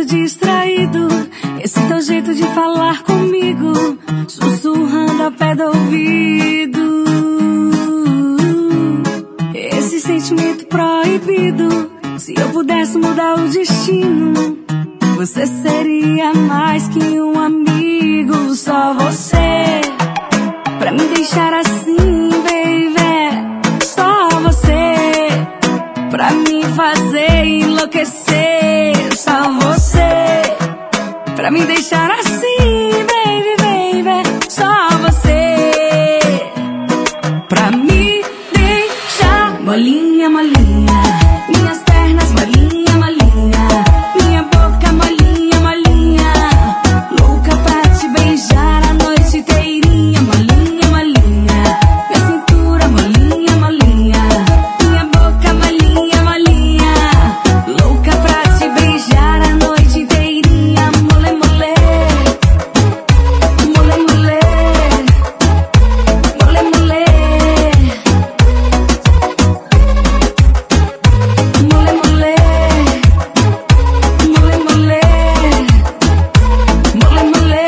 distraído, esse teu jeito de falar comigo, sussurrando ao pé do ouvido. Esse sentimento proibido, se eu pudesse mudar o destino, você seria mais que um amigo. Só você pra me deixar assim, baby. Só você pra me fazer enlouquecer. Só você pra me deixar assim, baby, baby. Só você pra me deixar molinha, molinha. Minhas pernas molinha, molinha. Minha boca molinha, molinha. Louca pra te beijar a noite inteirinha. Molinha, molinha. Minha cintura molinha, molinha. Minha boca molinha, molinha. Louca pra te beijar a noite inteirinha. Mole, mole. Mole, mole. Mole, mole. Mole, mole. Mole, mole. Mole, mole.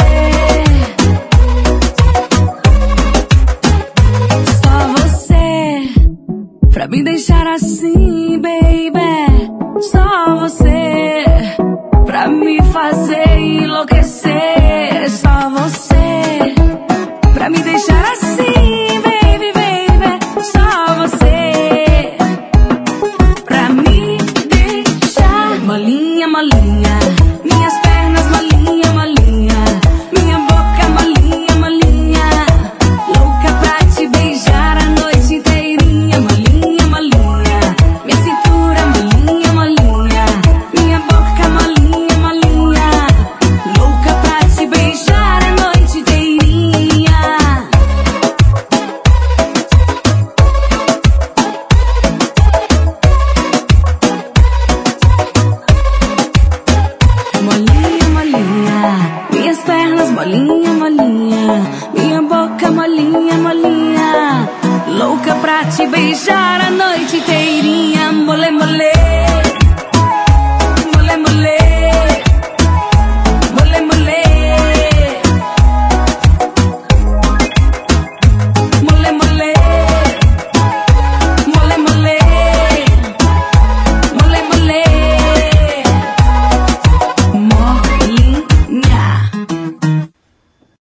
Só você pra me deixar assim, baby. Só você pra me fazer enlouquecer. Só você pra me deixar assim, baby, baby. Só você pra me deixar molinha, molinha. Minhas pernas molinha, molinha. Minha boca molinha, molinha. Louca pra te beijar a noite inteirinha. Molinha, molinha. Minha cintura molinha, molinha. Minha boca molinha, molinha. Louca pra te beijar a noite inteirinha. Molinha, molinha. Minhas pernas molinha, molinha. Minha boca molinha, molinha. Louca pra te beijar a noite inteira.